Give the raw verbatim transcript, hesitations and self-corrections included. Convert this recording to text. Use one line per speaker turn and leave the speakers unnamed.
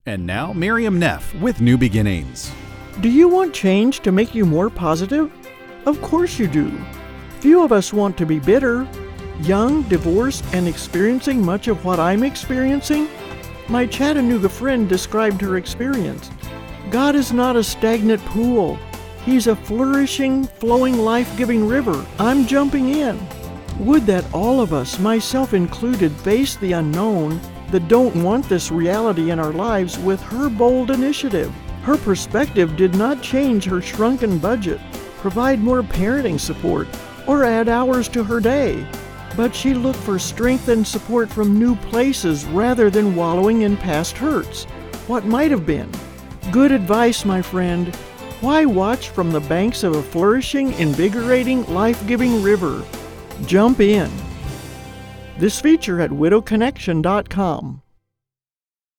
And now, Miriam Neff with New Beginnings.
Do you want change to make you more positive? Of course you do. Few of us want to be bitter. Young, divorced, and experiencing much of what I'm experiencing? My Chattanooga friend described her experience. God is not a stagnant pool. He's a flourishing, flowing, life-giving river. I'm jumping in. Would that all of us, myself included, face the unknown, that don't want this reality in our lives with her bold initiative. Her perspective did not change her shrunken budget, provide more parenting support, or add hours to her day. But she looked for strength and support from new places rather than wallowing in past hurts. What might have been? Good advice, my friend. Why watch from the banks of a flourishing, invigorating, life-giving river? Jump in. This feature at widow connection dot com.